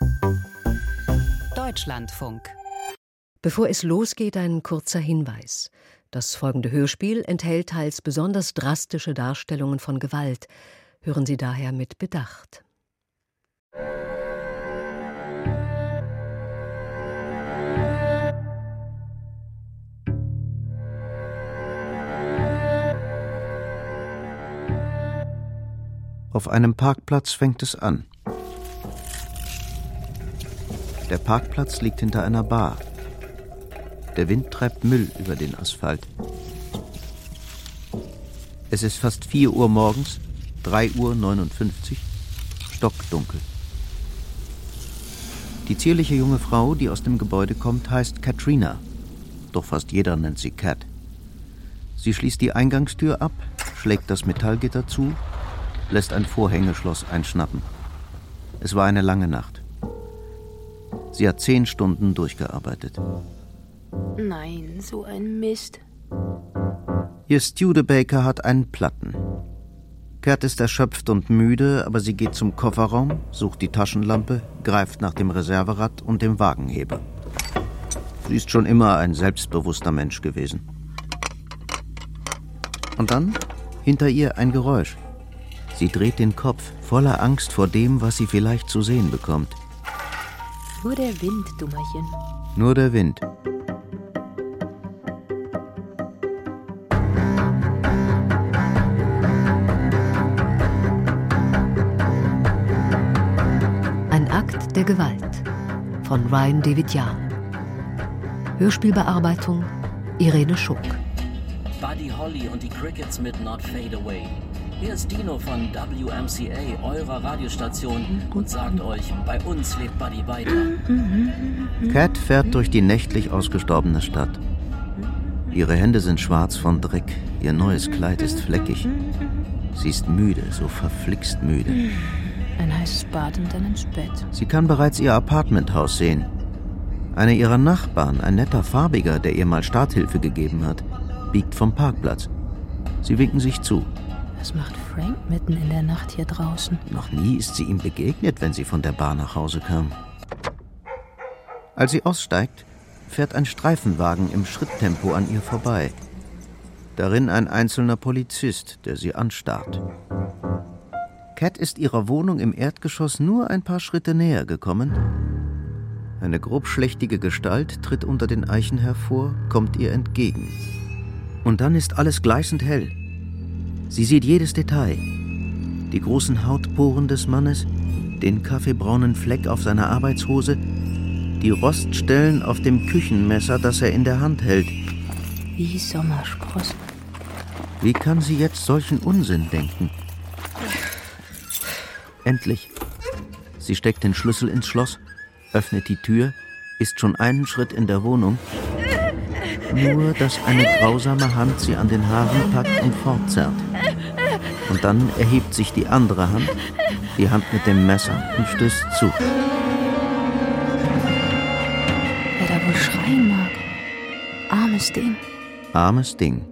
Deutschlandfunk. Bevor es losgeht, ein kurzer Hinweis. Das folgende Hörspiel enthält teils besonders drastische Darstellungen von Gewalt. Hören Sie daher mit Bedacht. Auf einem Parkplatz fängt es an. Der Parkplatz liegt hinter einer Bar. Der Wind treibt Müll über den Asphalt. Es ist fast 4 Uhr morgens, 3:59 Uhr, stockdunkel. Die zierliche junge Frau, die aus dem Gebäude kommt, heißt Katrina. Doch fast jeder nennt sie Cat. Sie schließt die Eingangstür ab, schlägt das Metallgitter zu, lässt ein Vorhängeschloss einschnappen. Es war eine lange Nacht. Sie hat 10 Stunden durchgearbeitet. Nein, so ein Mist. Ihr Studebaker hat einen Platten. Cat ist erschöpft und müde, aber sie geht zum Kofferraum, sucht die Taschenlampe, greift nach dem Reserverad und dem Wagenheber. Sie ist schon immer ein selbstbewusster Mensch gewesen. Und dann hinter ihr ein Geräusch. Sie dreht den Kopf, voller Angst vor dem, was sie vielleicht zu sehen bekommt. Nur der Wind, Dummerchen. Nur der Wind. Ein Akt der Gewalt von Ryan David Young. Hörspielbearbeitung Irene Schuck. Buddy Holly und die Crickets mit Not Fade Away. Hier ist Dino von WMCA, eurer Radiostation, und sagt euch, bei uns lebt Buddy weiter. Cat fährt durch die nächtlich ausgestorbene Stadt. Ihre Hände sind schwarz von Dreck, ihr neues Kleid ist fleckig. Sie ist müde, so verflixt müde. Ein heißes Bad und dann ins Bett. Sie kann bereits ihr Apartmenthaus sehen. Einer ihrer Nachbarn, ein netter Farbiger, der ihr mal Starthilfe gegeben hat, biegt vom Parkplatz. Sie winken sich zu. Was macht Frank mitten in der Nacht hier draußen? Noch nie ist sie ihm begegnet, wenn sie von der Bar nach Hause kam. Als sie aussteigt, fährt ein Streifenwagen im Schritttempo an ihr vorbei. Darin ein einzelner Polizist, der sie anstarrt. Cat ist ihrer Wohnung im Erdgeschoss nur ein paar Schritte näher gekommen. Eine grobschlächtige Gestalt tritt unter den Eichen hervor, kommt ihr entgegen. Und dann ist alles gleißend hell. Sie sieht jedes Detail. Die großen Hautporen des Mannes, den kaffeebraunen Fleck auf seiner Arbeitshose, die Roststellen auf dem Küchenmesser, das er in der Hand hält. Wie Sommersprossen. Wie kann sie jetzt solchen Unsinn denken? Endlich. Sie steckt den Schlüssel ins Schloss, öffnet die Tür, ist schon einen Schritt in der Wohnung. Nur, dass eine grausame Hand sie an den Haaren packt und fortzerrt. Und dann erhebt sich die andere Hand, die Hand mit dem Messer, und stößt zu. Wer da wohl schreien mag. Armes Ding. Armes Ding.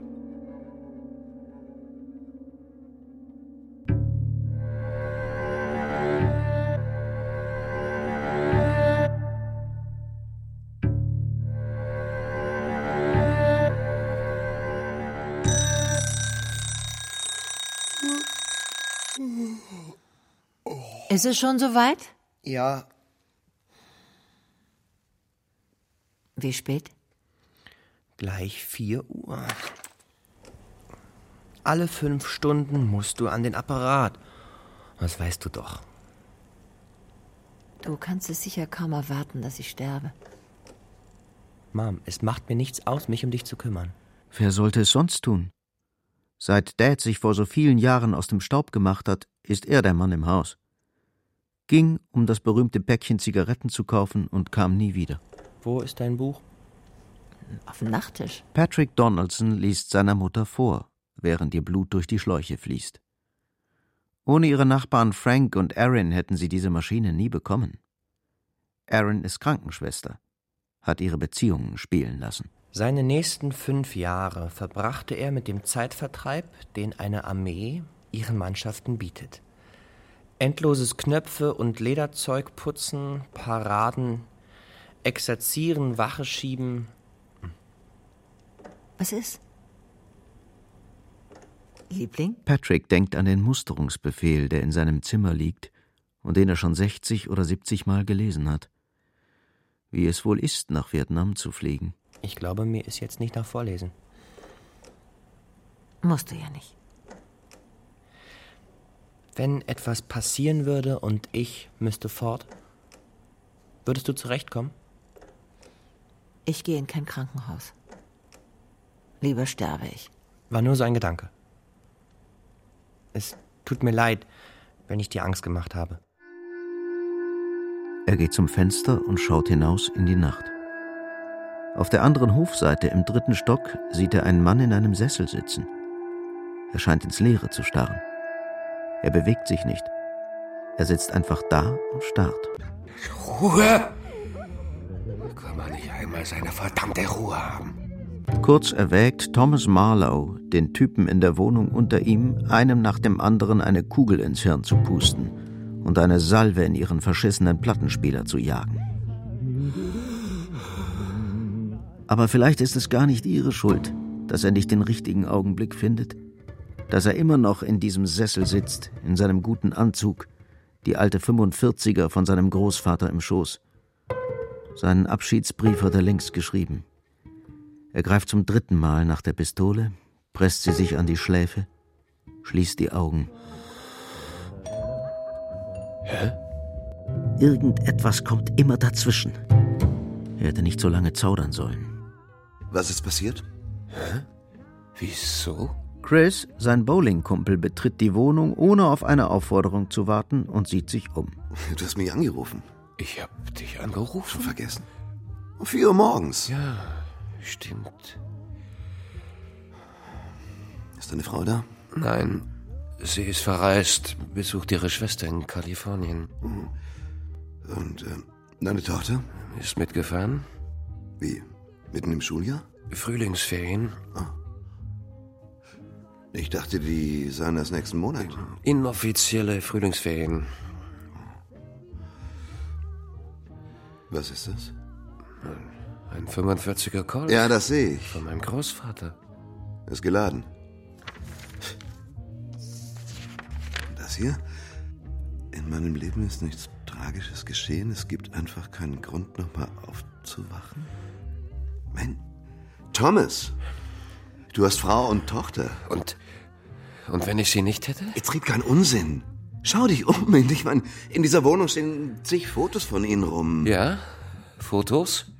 Ist es schon soweit? Ja. Wie spät? Gleich 4 Uhr. Alle 5 Stunden musst du an den Apparat. Das weißt du doch. Du kannst es sicher kaum erwarten, dass ich sterbe. Mom, es macht mir nichts aus, mich um dich zu kümmern. Wer sollte es sonst tun? Seit Dad sich vor so vielen Jahren aus dem Staub gemacht hat, ist er der Mann im Haus. Ging, um das berühmte Päckchen Zigaretten zu kaufen, und kam nie wieder. Wo ist dein Buch? Auf dem Nachttisch. Patrick Donaldson liest seiner Mutter vor, während ihr Blut durch die Schläuche fließt. Ohne ihre Nachbarn Frank und Erin hätten sie diese Maschine nie bekommen. Erin ist Krankenschwester, hat ihre Beziehungen spielen lassen. Seine nächsten 5 Jahre verbrachte er mit dem Zeitvertreib, den eine Armee ihren Mannschaften bietet. Endloses Knöpfe und Lederzeug putzen, Paraden, exerzieren, Wache schieben. Was ist? Liebling? Patrick denkt an den Musterungsbefehl, der in seinem Zimmer liegt und den er schon 60 oder 70 Mal gelesen hat. Wie es wohl ist, nach Vietnam zu fliegen. Ich glaube, mir ist jetzt nicht nach Vorlesen. Musst du ja nicht. Wenn etwas passieren würde und ich müsste fort, würdest du zurechtkommen? Ich gehe in kein Krankenhaus. Lieber sterbe ich. War nur so ein Gedanke. Es tut mir leid, wenn ich dir Angst gemacht habe. Er geht zum Fenster und schaut hinaus in die Nacht. Auf der anderen Hofseite im 3. Stock sieht er einen Mann in einem Sessel sitzen. Er scheint ins Leere zu starren. Er bewegt sich nicht. Er sitzt einfach da und starrt. Ruhe! Kann man nicht einmal seine verdammte Ruhe haben? Kurz erwägt Thomas Marlowe, den Typen in der Wohnung unter ihm, einem nach dem anderen eine Kugel ins Hirn zu pusten und eine Salve in ihren verschissenen Plattenspieler zu jagen. Aber vielleicht ist es gar nicht ihre Schuld, dass er nicht den richtigen Augenblick findet, dass er immer noch in diesem Sessel sitzt, in seinem guten Anzug, die alte 45er von seinem Großvater im Schoß. Seinen Abschiedsbrief hat er längst geschrieben. Er greift zum 3. Mal nach der Pistole, presst sie sich an die Schläfe, schließt die Augen. Hä? Irgendetwas kommt immer dazwischen. Er hätte nicht so lange zaudern sollen. Was ist passiert? Hä? Wieso? Chris, sein Bowlingkumpel, betritt die Wohnung, ohne auf eine Aufforderung zu warten, und sieht sich um. Du hast mich angerufen. Ich hab dich angerufen? Schon vergessen. Um 4 Uhr morgens. Ja, stimmt. Ist deine Frau da? Nein, sie ist verreist, besucht ihre Schwester in Kalifornien. Und deine Tochter? Ist mitgefahren? Wie? Mitten im Schuljahr? Frühlingsferien. Ich dachte, die seien erst nächsten Monat. Inoffizielle Frühlingsferien. Was ist das? Ein 45er Colt. Ja, das sehe ich. Von meinem Großvater. Ist geladen. Das hier? In meinem Leben ist nichts Tragisches geschehen. Es gibt einfach keinen Grund, nochmal aufzuwachen. Mensch, Thomas, du hast Frau und Tochter. Und wenn ich sie nicht hätte? Jetzt red keinen Unsinn. Schau dich um. Ich meine, in dieser Wohnung stehen zig Fotos von ihnen rum. Ja, Fotos?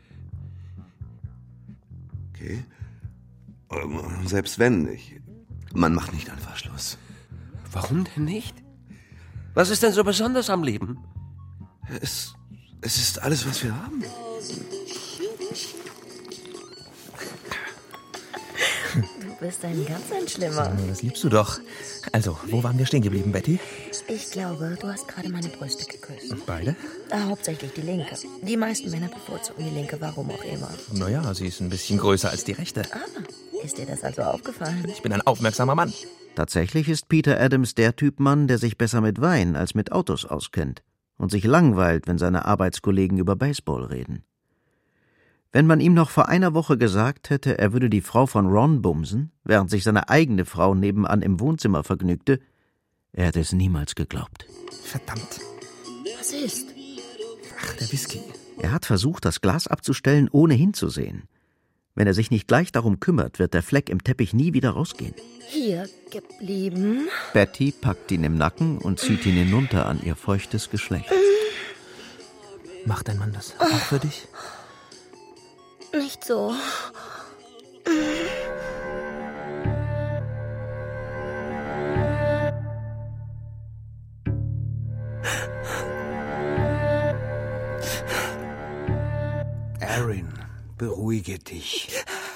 Okay. Selbst wenn nicht. Man macht nicht einfach Schluss. Warum denn nicht? Was ist denn so besonders am Leben? Es ist alles, was wir haben. Du bist ein ganz Schlimmer. Das liebst du doch. Also, wo waren wir stehen geblieben, Betty? Ich glaube, du hast gerade meine Brüste geküsst. Beide? Hauptsächlich die linke. Die meisten Männer bevorzugen die linke, warum auch immer. Naja, sie ist ein bisschen größer als die rechte. Ist dir das also aufgefallen? Ich bin ein aufmerksamer Mann. Tatsächlich ist Peter Adams der Typ Mann, der sich besser mit Wein als mit Autos auskennt und sich langweilt, wenn seine Arbeitskollegen über Baseball reden. Wenn man ihm noch vor einer Woche gesagt hätte, er würde die Frau von Ron bumsen, während sich seine eigene Frau nebenan im Wohnzimmer vergnügte, er hätte es niemals geglaubt. Verdammt. Was ist? Ach, der Whisky. Er hat versucht, das Glas abzustellen, ohne hinzusehen. Wenn er sich nicht gleich darum kümmert, wird der Fleck im Teppich nie wieder rausgehen. Hier geblieben. Betty packt ihn im Nacken und zieht ihn hinunter an ihr feuchtes Geschlecht. Macht dein Mann das auch für dich? Nicht so. Erin, beruhige dich.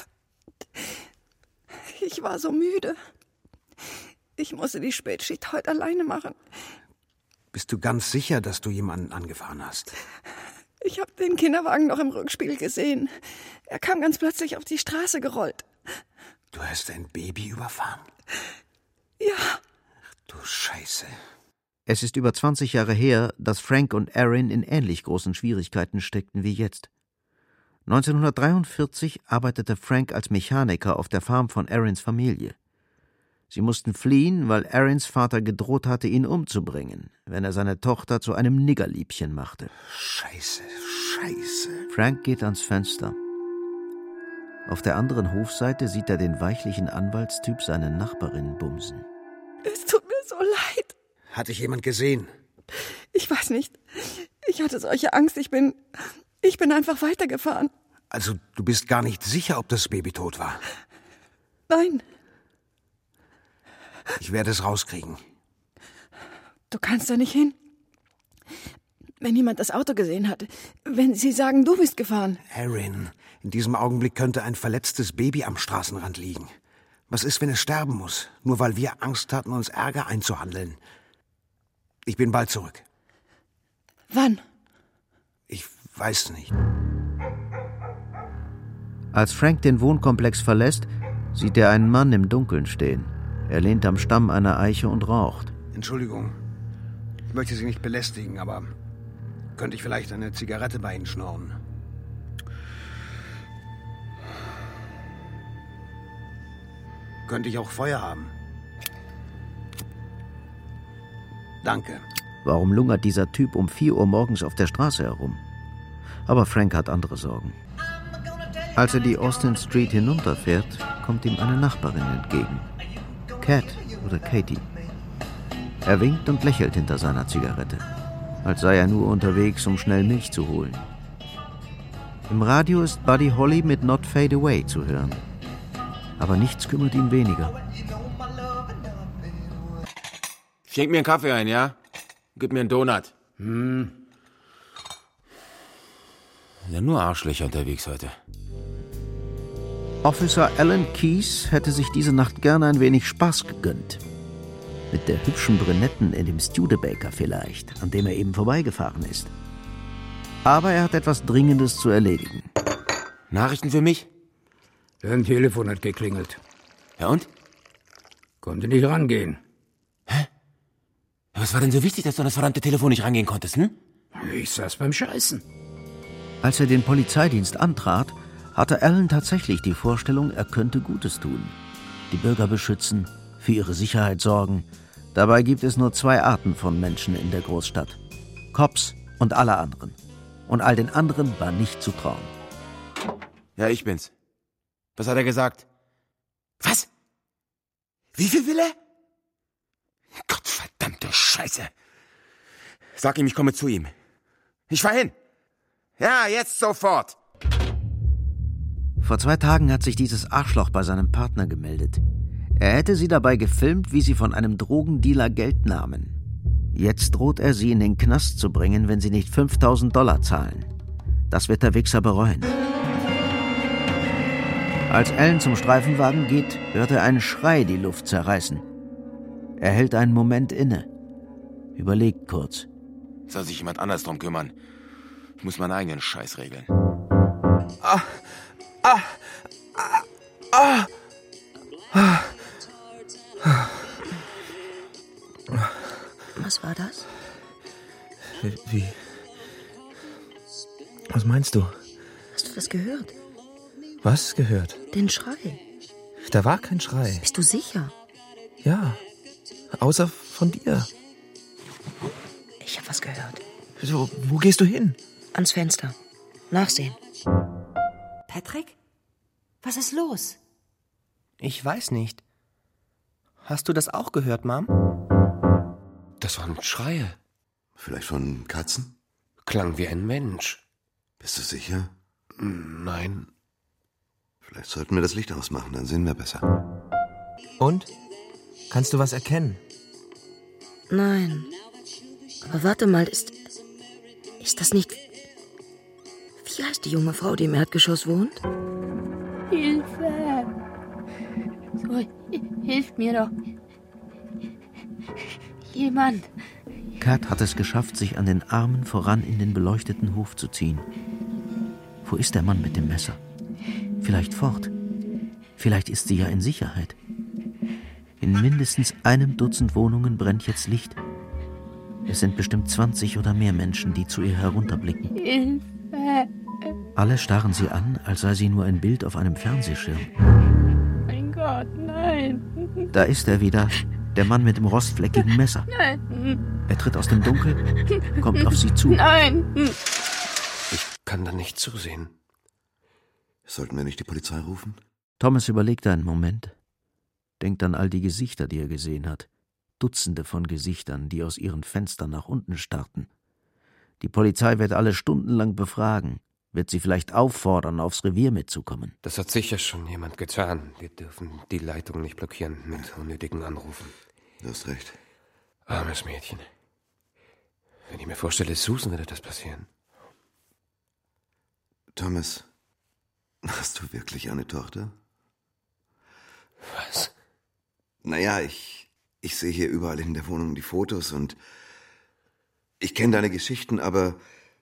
Ich war so müde. Ich musste die Spätschicht heute alleine machen. Bist du ganz sicher, dass du jemanden angefahren hast? Ich habe den Kinderwagen noch im Rückspiegel gesehen. Er kam ganz plötzlich auf die Straße gerollt. Du hast ein Baby überfahren? Ja. Ach, du Scheiße. Es ist über 20 Jahre her, dass Frank und Erin in ähnlich großen Schwierigkeiten steckten wie jetzt. 1943 arbeitete Frank als Mechaniker auf der Farm von Erins Familie. Sie mussten fliehen, weil Erins Vater gedroht hatte, ihn umzubringen, wenn er seine Tochter zu einem Niggerliebchen machte. Scheiße. Frank geht ans Fenster. Auf der anderen Hofseite sieht er den weichlichen Anwaltstyp seine Nachbarin bumsen. Es tut mir so leid. Hat dich jemand gesehen? Ich weiß nicht. Ich hatte solche Angst. Ich bin einfach weitergefahren. Also, du bist gar nicht sicher, ob das Baby tot war? Nein. Ich werde es rauskriegen. Du kannst da nicht hin. Wenn jemand das Auto gesehen hat, wenn sie sagen, du bist gefahren. Erin, in diesem Augenblick könnte ein verletztes Baby am Straßenrand liegen. Was ist, wenn es sterben muss, nur weil wir Angst hatten, uns Ärger einzuhandeln? Ich bin bald zurück. Wann? Ich weiß nicht. Als Frank den Wohnkomplex verlässt, sieht er einen Mann im Dunkeln stehen. Er lehnt am Stamm einer Eiche und raucht. Entschuldigung, ich möchte Sie nicht belästigen, aber könnte ich vielleicht eine Zigarette bei Ihnen schnorren? Könnte ich auch Feuer haben? Danke. Warum lungert dieser Typ um 4 Uhr morgens auf der Straße herum? Aber Frank hat andere Sorgen. Als er die Austin Street hinunterfährt, kommt ihm eine Nachbarin entgegen. Cat oder Katie. Er winkt und lächelt hinter seiner Zigarette, als sei er nur unterwegs, um schnell Milch zu holen. Im Radio ist Buddy Holly mit Not Fade Away zu hören. Aber nichts kümmert ihn weniger. Schenk mir einen Kaffee ein, ja? Gib mir einen Donut. Ja, nur Arschlöcher unterwegs heute. Officer Alan Keyes hätte sich diese Nacht gerne ein wenig Spaß gegönnt. Mit der hübschen Brünetten in dem Studebaker vielleicht, an dem er eben vorbeigefahren ist. Aber er hat etwas Dringendes zu erledigen. Nachrichten für mich? Dein Telefon hat geklingelt. Ja und? Konnte nicht rangehen. Hä? Was war denn so wichtig, dass du an das verdammte Telefon nicht rangehen konntest, hm? Ich saß beim Scheißen. Als er den Polizeidienst antrat, hatte Alan tatsächlich die Vorstellung, er könnte Gutes tun. Die Bürger beschützen, für ihre Sicherheit sorgen. Dabei gibt es nur 2 Arten von Menschen in der Großstadt. Cops und alle anderen. Und all den anderen war nicht zu trauen. Ja, ich bin's. Was hat er gesagt? Was? Wie viel will er? Gottverdammte Scheiße. Sag ihm, ich komme zu ihm. Ich fahr hin. Ja, jetzt sofort. Vor 2 Tagen hat sich dieses Arschloch bei seinem Partner gemeldet. Er hätte sie dabei gefilmt, wie sie von einem Drogendealer Geld nahmen. Jetzt droht er, sie in den Knast zu bringen, wenn sie nicht $5.000 zahlen. Das wird der Wichser bereuen. Als Alan zum Streifenwagen geht, hört er einen Schrei die Luft zerreißen. Er hält einen Moment inne, überlegt kurz. Soll sich jemand anders drum kümmern. Ich muss meinen eigenen Scheiß regeln. Was war das? Wie? Was meinst du? Hast du das gehört? Was gehört? Den Schrei. Da war kein Schrei. Bist du sicher? Ja. Außer von dir. Ich habe was gehört. So, wo gehst du hin? Ans Fenster. Nachsehen. Patrick? Was ist los? Ich weiß nicht. Hast du das auch gehört, Mom? Das waren Schreie. Vielleicht von Katzen? Klang wie ein Mensch. Bist du sicher? Nein. Vielleicht sollten wir das Licht ausmachen, dann sehen wir besser. Und? Kannst du was erkennen? Nein. Aber warte mal, ist das nicht... Wie heißt die junge Frau, die im Erdgeschoss wohnt? Hilfe! So, hilft mir doch. Jemand. Kat hat es geschafft, sich an den Armen voran in den beleuchteten Hof zu ziehen. Wo ist der Mann mit dem Messer? Vielleicht fort. Vielleicht ist sie ja in Sicherheit. In mindestens einem Dutzend Wohnungen brennt jetzt Licht. Es sind bestimmt 20 oder mehr Menschen, die zu ihr herunterblicken. Hilfe! Alle starren sie an, als sei sie nur ein Bild auf einem Fernsehschirm. Mein Gott, nein! Da ist er wieder, der Mann mit dem rostfleckigen Messer. Nein! Er tritt aus dem Dunkel, kommt auf sie zu. Nein! Ich kann da nicht zusehen. Sollten wir nicht die Polizei rufen? Thomas überlegt einen Moment, denkt an all die Gesichter, die er gesehen hat. Dutzende von Gesichtern, die aus ihren Fenstern nach unten starrten. Die Polizei wird alle stundenlang befragen, wird sie vielleicht auffordern, aufs Revier mitzukommen. Das hat sicher schon jemand getan. Wir dürfen die Leitung nicht blockieren mit unnötigen Anrufen. Du hast recht. Armes Mädchen. Wenn ich mir vorstelle, Susan würde das passieren. Thomas, hast du wirklich eine Tochter? Was? Naja, ich sehe hier überall in der Wohnung die Fotos und ich kenne deine Geschichten, aber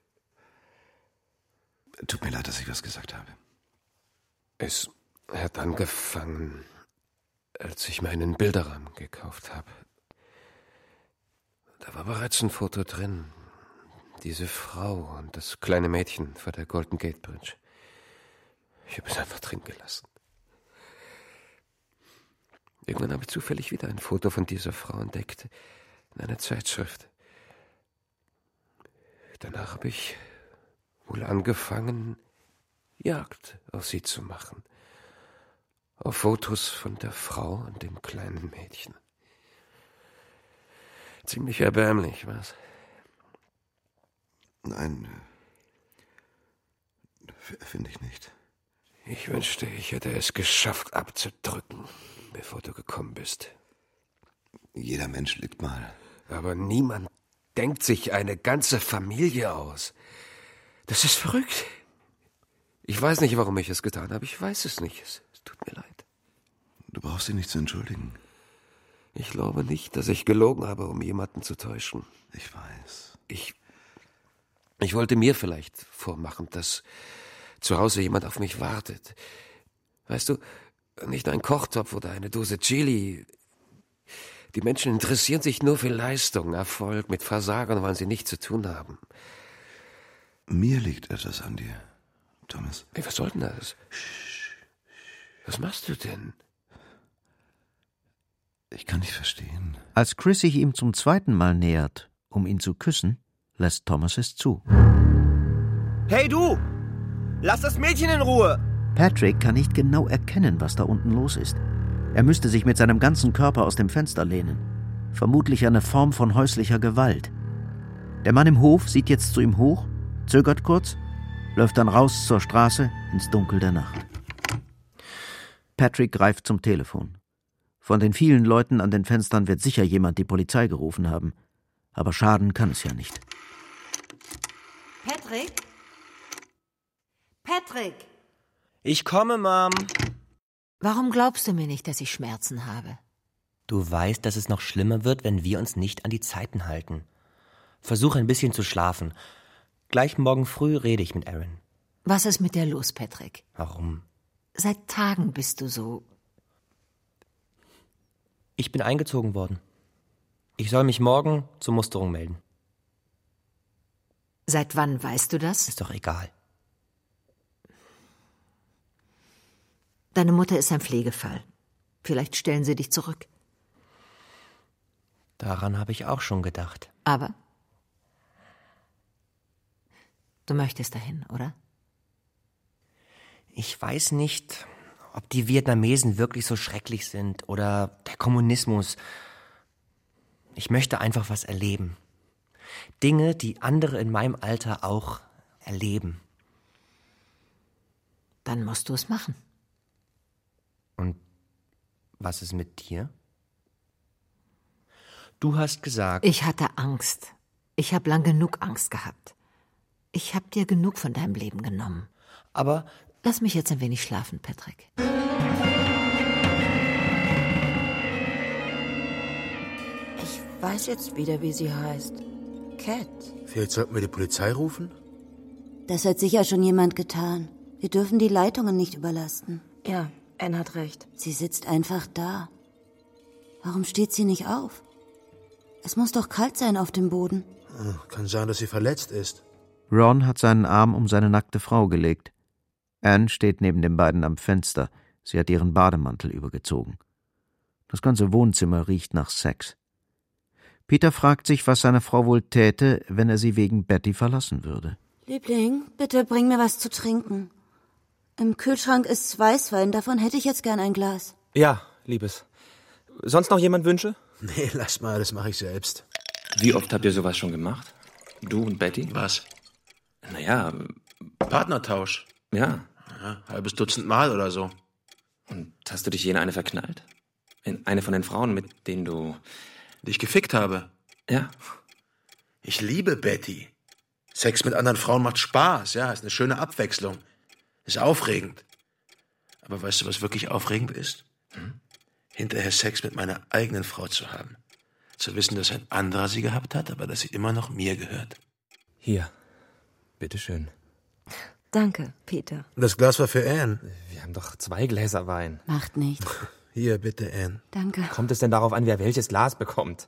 tut mir leid, dass ich was gesagt habe. Es hat angefangen, als ich mir einen Bilderrahmen gekauft habe. Da war bereits ein Foto drin. Diese Frau und das kleine Mädchen vor der Golden Gate Bridge. Ich habe es einfach drin gelassen. Irgendwann habe ich zufällig wieder ein Foto von dieser Frau entdeckt, in einer Zeitschrift. Danach habe ich wohl angefangen, Jagd auf sie zu machen. Auf Fotos von der Frau und dem kleinen Mädchen. Ziemlich erbärmlich, was? Nein, finde ich nicht. Ich wünschte, ich hätte es geschafft abzudrücken, bevor du gekommen bist. Jeder Mensch liegt mal. Aber niemand denkt sich eine ganze Familie aus. Das ist verrückt. Ich weiß nicht, warum ich es getan habe. Ich weiß es nicht. Es tut mir leid. Du brauchst dich nicht zu entschuldigen. Ich glaube nicht, dass ich gelogen habe, um jemanden zu täuschen. Ich weiß. Ich wollte mir vielleicht vormachen, dass zu Hause jemand auf mich wartet. Weißt du, nicht ein Kochtopf oder eine Dose Chili. Die Menschen interessieren sich nur für Leistung, Erfolg. Mit Versagen wollen sie nichts zu tun haben. Mir liegt etwas an dir, Thomas. Hey, was soll denn das? Was machst du denn? Ich kann nicht verstehen. Als Chris sich ihm zum zweiten Mal nähert, um ihn zu küssen, lässt Thomas es zu. Hey du! Lass das Mädchen in Ruhe! Patrick kann nicht genau erkennen, was da unten los ist. Er müsste sich mit seinem ganzen Körper aus dem Fenster lehnen. Vermutlich eine Form von häuslicher Gewalt. Der Mann im Hof sieht jetzt zu ihm hoch, zögert kurz, läuft dann raus zur Straße ins Dunkel der Nacht. Patrick greift zum Telefon. Von den vielen Leuten an den Fenstern wird sicher jemand die Polizei gerufen haben. Aber schaden kann es ja nicht. Patrick? Patrick! Ich komme, Mom. Warum glaubst du mir nicht, dass ich Schmerzen habe? Du weißt, dass es noch schlimmer wird, wenn wir uns nicht an die Zeiten halten. Versuch ein bisschen zu schlafen. Gleich morgen früh rede ich mit Aaron. Was ist mit dir los, Patrick? Warum? Seit Tagen bist du so... Ich bin eingezogen worden. Ich soll mich morgen zur Musterung melden. Seit wann weißt du das? Ist doch egal. Deine Mutter ist ein Pflegefall. Vielleicht stellen sie dich zurück. Daran habe ich auch schon gedacht. Aber du möchtest dahin, oder? Ich weiß nicht, ob die Vietnamesen wirklich so schrecklich sind oder der Kommunismus. Ich möchte einfach was erleben. Dinge, die andere in meinem Alter auch erleben. Dann musst du es machen. Und was ist mit dir? Du hast gesagt... Ich hatte Angst. Ich habe lang genug Angst gehabt. Ich habe dir genug von deinem Leben genommen. Aber... Lass mich jetzt ein wenig schlafen, Patrick. Ich weiß jetzt wieder, wie sie heißt. Cat. Vielleicht sollten wir die Polizei rufen? Das hat sicher schon jemand getan. Wir dürfen die Leitungen nicht überlasten. Ja, Anne hat recht. Sie sitzt einfach da. Warum steht sie nicht auf? Es muss doch kalt sein auf dem Boden. Kann sein, dass sie verletzt ist. Ron hat seinen Arm um seine nackte Frau gelegt. Anne steht neben den beiden am Fenster. Sie hat ihren Bademantel übergezogen. Das ganze Wohnzimmer riecht nach Sex. Peter fragt sich, was seine Frau wohl täte, wenn er sie wegen Betty verlassen würde. Liebling, bitte bring mir was zu trinken. Im Kühlschrank ist Weißwein, davon hätte ich jetzt gern ein Glas. Ja, Liebes. Sonst noch jemand Wünsche? Nee, lass mal, das mache ich selbst. Wie oft habt ihr sowas schon gemacht? Du und Betty? Was? Naja, Partnertausch. Ja. Halbes Dutzend Mal oder so. Und hast du dich je in eine verknallt? In eine von den Frauen, mit denen du... Die ich gefickt habe? Ja. Ich liebe Betty. Sex mit anderen Frauen macht Spaß, ja, ist eine schöne Abwechslung. Ist aufregend. Aber weißt du, was wirklich aufregend ist? Hinterher Sex mit meiner eigenen Frau zu haben. Zu wissen, dass ein anderer sie gehabt hat, aber dass sie immer noch mir gehört. Hier, bitteschön. Danke, Peter. Das Glas war für Anne. Wir haben doch 2 Gläser Wein. Macht nichts. Hier, bitte, Anne. Danke. Kommt es denn darauf an, wer welches Glas bekommt?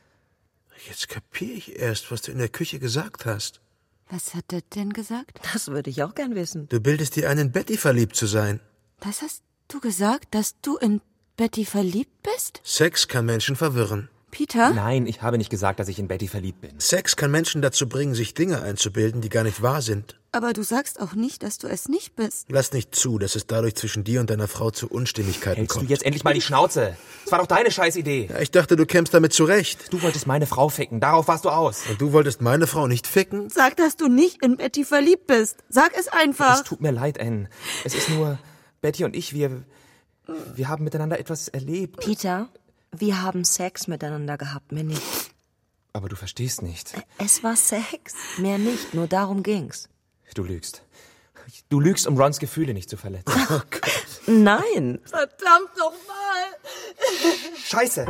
Jetzt kapiere ich erst, was du in der Küche gesagt hast. Was hat er denn gesagt? Das würde ich auch gern wissen. Du bildest dir ein, in Betty verliebt zu sein. Das hast du gesagt, dass du in Betty verliebt bist? Sex kann Menschen verwirren. Peter? Nein, ich habe nicht gesagt, dass ich in Betty verliebt bin. Sex kann Menschen dazu bringen, sich Dinge einzubilden, die gar nicht wahr sind. Aber du sagst auch nicht, dass du es nicht bist. Lass nicht zu, dass es dadurch zwischen dir und deiner Frau zu Unstimmigkeiten Hältst kommt. du jetzt endlich mal die Schnauze? Es war doch deine Scheißidee. Ja, ich dachte, du kämst damit zurecht. Du wolltest meine Frau ficken, darauf warst du aus. Und du wolltest meine Frau nicht ficken? Sag, dass du nicht in Betty verliebt bist. Sag es einfach. Es tut mir leid, Anne. Es ist nur, Betty und ich, wir haben miteinander etwas erlebt. Peter, wir haben Sex miteinander gehabt, mehr nicht. Aber du verstehst nicht. Es war Sex, mehr nicht, nur darum ging's. Du lügst. Du lügst, um Rons Gefühle nicht zu verletzen. Oh Gott. Nein. Verdammt nochmal. Scheiße.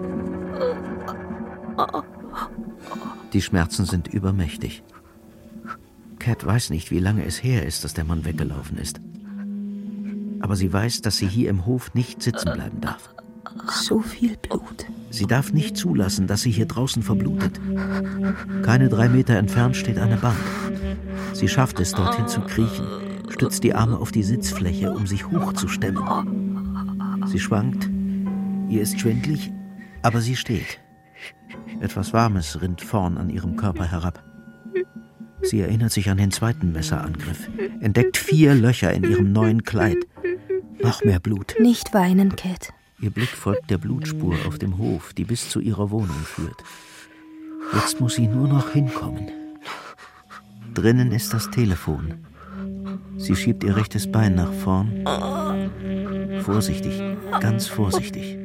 Die Schmerzen sind übermächtig. Cat weiß nicht, wie lange es her ist, dass der Mann weggelaufen ist. Aber sie weiß, dass sie hier im Hof nicht sitzen bleiben darf. So viel Blut. Sie darf nicht zulassen, dass sie hier draußen verblutet. Keine 3 Meter entfernt steht eine Bank. Sie schafft es, dorthin zu kriechen, stützt die Arme auf die Sitzfläche, um sich hochzustemmen. Sie schwankt, ihr ist schwindlig, aber sie steht. Etwas Warmes rinnt vorn an ihrem Körper herab. Sie erinnert sich an den zweiten Messerangriff, entdeckt 4 Löcher in ihrem neuen Kleid. Noch mehr Blut. Nicht weinen, Cat. Ihr Blick folgt der Blutspur auf dem Hof, die bis zu ihrer Wohnung führt. Jetzt muss sie nur noch hinkommen. Drinnen ist das Telefon. Sie schiebt ihr rechtes Bein nach vorn. Vorsichtig, ganz vorsichtig.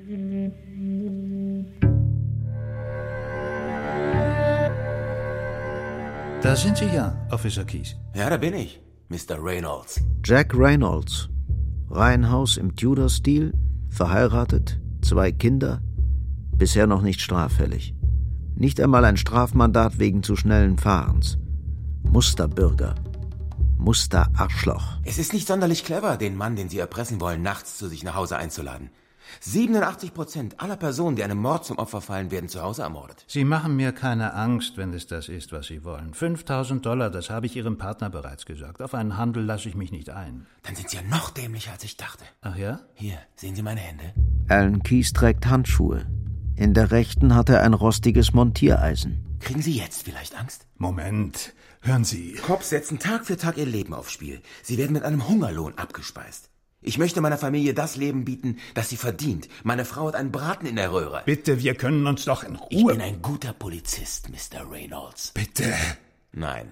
Da sind Sie ja, Officer Keyes. Ja, da bin ich, Mr. Reynolds. Jack Reynolds. Reihenhaus im Tudor-Stil, verheiratet, 2 Kinder, bisher noch nicht straffällig. Nicht einmal ein Strafmandat wegen zu schnellen Fahrens. Musterbürger. Musterarschloch. Es ist nicht sonderlich clever, den Mann, den Sie erpressen wollen, nachts zu sich nach Hause einzuladen. 87% aller Personen, die einem Mord zum Opfer fallen, werden zu Hause ermordet. Sie machen mir keine Angst, wenn es das ist, was Sie wollen. $5.000, das habe ich Ihrem Partner bereits gesagt. Auf einen Handel lasse ich mich nicht ein. Dann sind Sie ja noch dämlicher, als ich dachte. Ach ja? Hier, sehen Sie meine Hände? Alan Keyes trägt Handschuhe. In der rechten hat er ein rostiges Montiereisen. Kriegen Sie jetzt vielleicht Angst? Moment, hören Sie. Cops setzen Tag für Tag ihr Leben aufs Spiel. Sie werden mit einem Hungerlohn abgespeist. Ich möchte meiner Familie das Leben bieten, das sie verdient. Meine Frau hat einen Braten in der Röhre. Bitte, wir können uns doch in Ruhe... Ich bin ein guter Polizist, Mr. Reynolds. Bitte. Nein.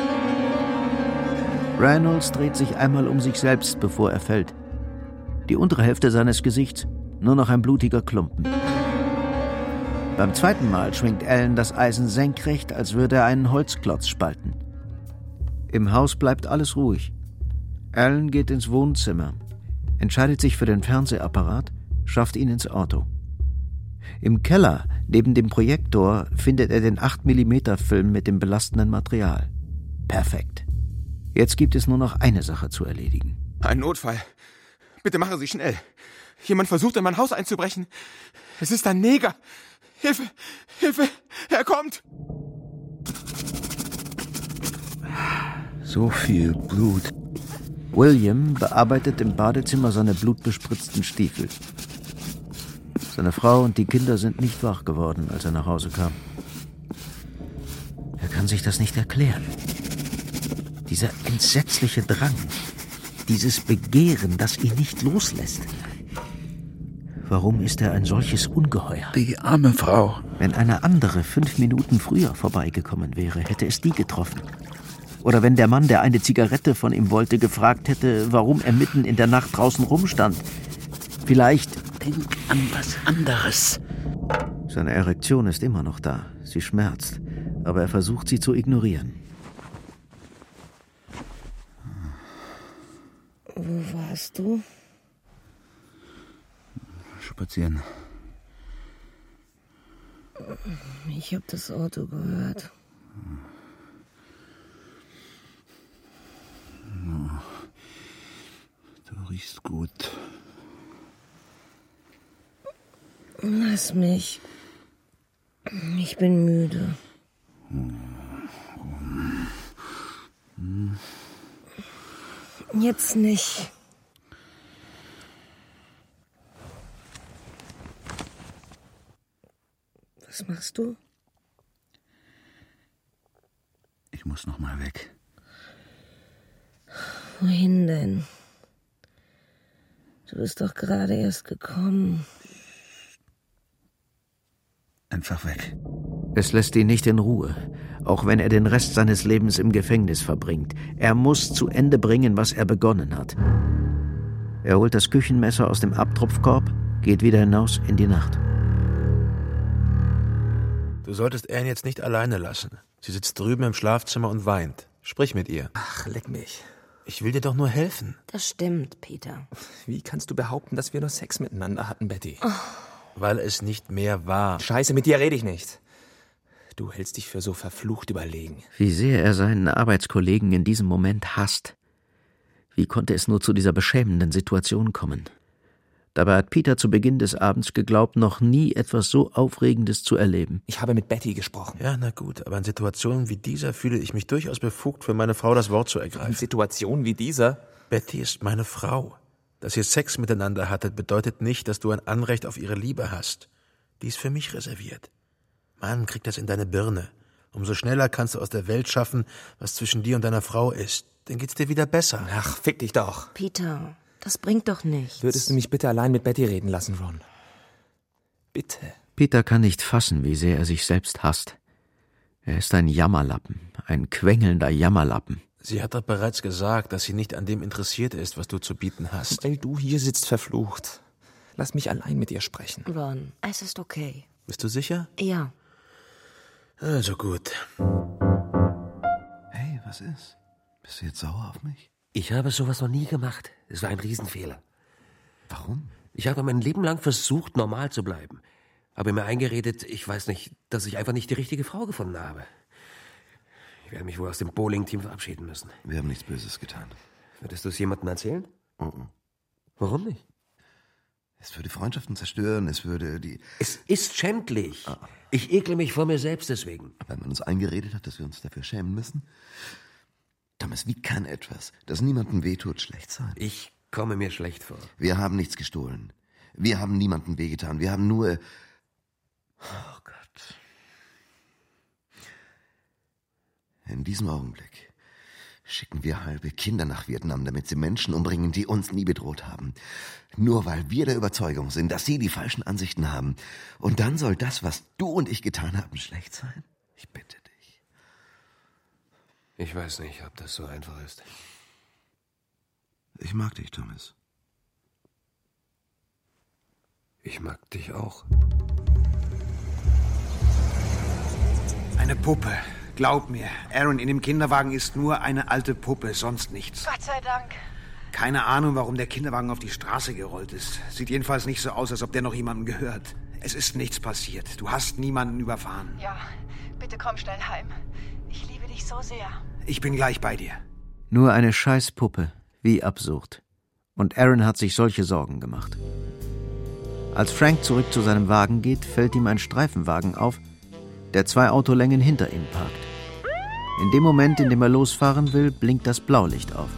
Reynolds dreht sich einmal um sich selbst, bevor er fällt. Die untere Hälfte seines Gesichts, nur noch ein blutiger Klumpen. Beim zweiten Mal schwingt Alan das Eisen senkrecht, als würde er einen Holzklotz spalten. Im Haus bleibt alles ruhig. Alan geht ins Wohnzimmer, entscheidet sich für den Fernsehapparat, schafft ihn ins Auto. Im Keller, neben dem Projektor, findet er den 8mm-Film mit dem belastenden Material. Perfekt. Jetzt gibt es nur noch eine Sache zu erledigen. Ein Notfall. Bitte machen Sie schnell. Jemand versucht, in mein Haus einzubrechen. Es ist ein Neger. Hilfe! Hilfe! Er kommt! So viel Blut. William bearbeitet im Badezimmer seine blutbespritzten Stiefel. Seine Frau und die Kinder sind nicht wach geworden, als er nach Hause kam. Er kann sich das nicht erklären. Dieser entsetzliche Drang, dieses Begehren, das ihn nicht loslässt. Warum ist er ein solches Ungeheuer? Die arme Frau. Wenn eine andere 5 Minuten früher vorbeigekommen wäre, hätte es die getroffen. Oder wenn der Mann, der eine Zigarette von ihm wollte, gefragt hätte, warum er mitten in der Nacht draußen rumstand. Vielleicht... Denk an was anderes. Seine Erektion ist immer noch da. Sie schmerzt. Aber er versucht, sie zu ignorieren. Wo warst du? Spazieren. Ich habe das Auto gehört. Du riechst gut. Lass mich. Ich bin müde. Jetzt nicht. Was machst du? Ich muss noch mal weg. Wohin denn? Du bist doch gerade erst gekommen. Einfach weg. Es lässt ihn nicht in Ruhe, auch wenn er den Rest seines Lebens im Gefängnis verbringt. Er muss zu Ende bringen, was er begonnen hat. Er holt das Küchenmesser aus dem Abtropfkorb, geht wieder hinaus in die Nacht. Du solltest Anne jetzt nicht alleine lassen. Sie sitzt drüben im Schlafzimmer und weint. Sprich mit ihr. Ach, leck mich. Ich will dir doch nur helfen. Das stimmt, Peter. Wie kannst du behaupten, dass wir nur Sex miteinander hatten, Betty? Oh. Weil es nicht mehr war. Scheiße, mit dir rede ich nicht. Du hältst dich für so verflucht überlegen. Wie sehr er seinen Arbeitskollegen in diesem Moment hasst. Wie konnte es nur zu dieser beschämenden Situation kommen? Dabei hat Peter zu Beginn des Abends geglaubt, noch nie etwas so Aufregendes zu erleben. Ich habe mit Betty gesprochen. Ja, na gut, aber in Situationen wie dieser fühle ich mich durchaus befugt, für meine Frau das Wort zu ergreifen. In Situationen wie dieser? Betty ist meine Frau. Dass ihr Sex miteinander hattet, bedeutet nicht, dass du ein Anrecht auf ihre Liebe hast. Die ist für mich reserviert. Mann, krieg das in deine Birne. Umso schneller kannst du aus der Welt schaffen, was zwischen dir und deiner Frau ist. Dann geht's dir wieder besser. Ach, fick dich doch. Peter, das bringt doch nichts. Würdest du mich bitte allein mit Betty reden lassen, Ron? Bitte. Peter kann nicht fassen, wie sehr er sich selbst hasst. Er ist ein Jammerlappen, ein quengelnder Jammerlappen. Sie hat doch bereits gesagt, dass sie nicht an dem interessiert ist, was du zu bieten hast. Weil du hier sitzt verflucht. Lass mich allein mit ihr sprechen. Ron, es ist okay. Bist du sicher? Ja. Also gut. Hey, was ist? Bist du jetzt sauer auf mich? Ich habe sowas noch nie gemacht. Es war ein Riesenfehler. Warum? Ich habe mein Leben lang versucht, normal zu bleiben. Habe mir eingeredet, ich weiß nicht, dass ich einfach nicht die richtige Frau gefunden habe. Ich werde mich wohl aus dem Bowling-Team verabschieden müssen. Wir haben nichts Böses getan. Würdest du es jemandem erzählen? Warum nicht? Es würde Freundschaften zerstören, es würde die... Es ist schändlich. Ich ekle mich vor mir selbst deswegen. Weil man uns eingeredet hat, dass wir uns dafür schämen müssen? Thomas, wie kann etwas, das niemandem wehtut, schlecht sein? Ich komme mir schlecht vor. Wir haben nichts gestohlen. Wir haben niemandem wehgetan. Wir haben nur... Oh Gott. In diesem Augenblick schicken wir halbe Kinder nach Vietnam, damit sie Menschen umbringen, die uns nie bedroht haben. Nur weil wir der Überzeugung sind, dass sie die falschen Ansichten haben. Und dann soll das, was du und ich getan haben, schlecht sein? Ich bitte dich. Ich weiß nicht, ob das so einfach ist. Ich mag dich, Thomas. Ich mag dich auch. Eine Puppe. Glaub mir, Aaron in dem Kinderwagen ist nur eine alte Puppe, sonst nichts. Gott sei Dank. Keine Ahnung, warum der Kinderwagen auf die Straße gerollt ist. Sieht jedenfalls nicht so aus, als ob der noch jemandem gehört. Es ist nichts passiert. Du hast niemanden überfahren. Ja, bitte komm schnell heim. Ich liebe dich so sehr. Ich bin gleich bei dir. Nur eine Scheißpuppe. Wie absurd. Und Aaron hat sich solche Sorgen gemacht. Als Frank zurück zu seinem Wagen geht, fällt ihm ein Streifenwagen auf, der 2 Autolängen hinter ihm parkt. In dem Moment, in dem er losfahren will, blinkt das Blaulicht auf.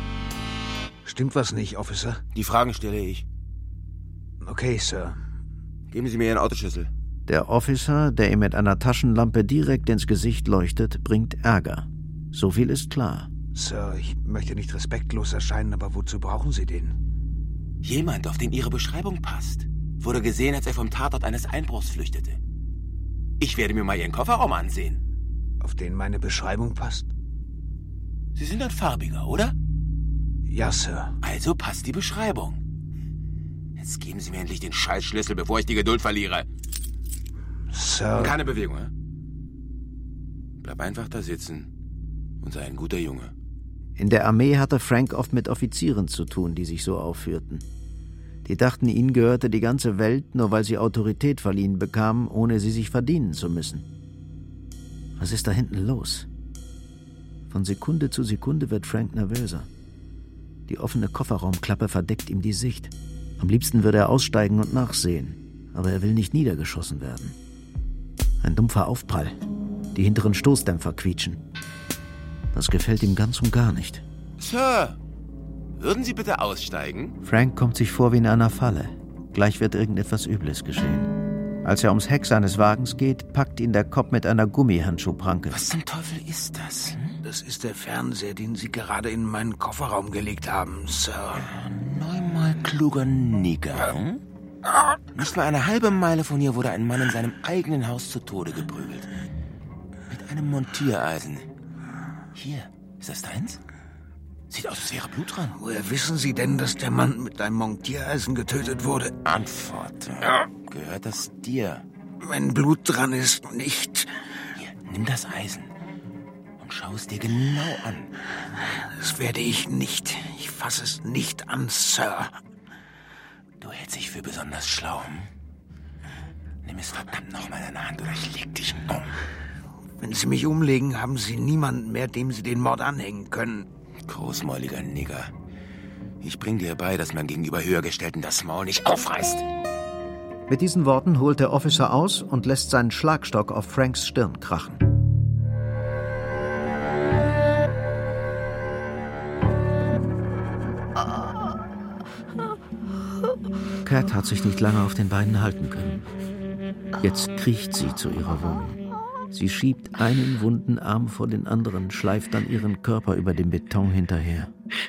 Stimmt was nicht, Officer? Die Fragen stelle ich. Okay, Sir. Geben Sie mir Ihren Autoschlüssel. Der Officer, der ihm mit einer Taschenlampe direkt ins Gesicht leuchtet, bringt Ärger. So viel ist klar. Sir, ich möchte nicht respektlos erscheinen, aber wozu brauchen Sie den? Jemand, auf den Ihre Beschreibung passt, wurde gesehen, als er vom Tatort eines Einbruchs flüchtete. Ich werde mir mal Ihren Kofferraum ansehen. Auf den meine Beschreibung passt? Sie sind ein Farbiger, oder? Ja, Sir. Also passt die Beschreibung. Jetzt geben Sie mir endlich den Scheißschlüssel, bevor ich die Geduld verliere. Sir. Und keine Bewegung, hä? Bleib einfach da sitzen und sei ein guter Junge. In der Armee hatte Frank oft mit Offizieren zu tun, die sich so aufführten. Die dachten, ihnen gehörte die ganze Welt, nur weil sie Autorität verliehen bekamen, ohne sie sich verdienen zu müssen. Was ist da hinten los? Von Sekunde zu Sekunde wird Frank nervöser. Die offene Kofferraumklappe verdeckt ihm die Sicht. Am liebsten würde er aussteigen und nachsehen, aber er will nicht niedergeschossen werden. Ein dumpfer Aufprall. Die hinteren Stoßdämpfer quietschen. Das gefällt ihm ganz und gar nicht. Sir, würden Sie bitte aussteigen? Frank kommt sich vor wie in einer Falle. Gleich wird irgendetwas Übles geschehen. Als er ums Heck seines Wagens geht, packt ihn der Cop mit einer Gummihandschuhpranke. Was zum Teufel ist das? Das ist der Fernseher, den Sie gerade in meinen Kofferraum gelegt haben, Sir. Neunmal kluger Nigger. Nicht mal eine halbe Meile von hier wurde ein Mann in seinem eigenen Haus zu Tode geprügelt. Mit einem Montiereisen. Hier, ist das deins? Sieht aus, als wäre Blut dran. Woher wissen Sie denn, dass der Mann mit einem Montiereisen getötet wurde? Antworte. Gehört das dir? Wenn Blut dran ist, nicht. Hier, nimm das Eisen und schau es dir genau an. Das werde ich nicht. Ich fasse es nicht an, Sir. Du hältst dich für besonders schlau, hm? Nimm es verdammt nochmal in deine Hand oder ich leg dich um. Wenn Sie mich umlegen, haben Sie niemanden mehr, dem Sie den Mord anhängen können. Großmäuliger Nigger. Ich bring dir bei, dass man gegenüber Höhergestellten das Maul nicht aufreißt. Mit diesen Worten holt der Officer aus und lässt seinen Schlagstock auf Franks Stirn krachen. Cat hat sich nicht lange auf den Beinen halten können. Jetzt kriecht sie zu ihrer Wohnung. Sie schiebt einen wunden Arm vor den anderen, schleift dann ihren Körper über den Beton hinterher.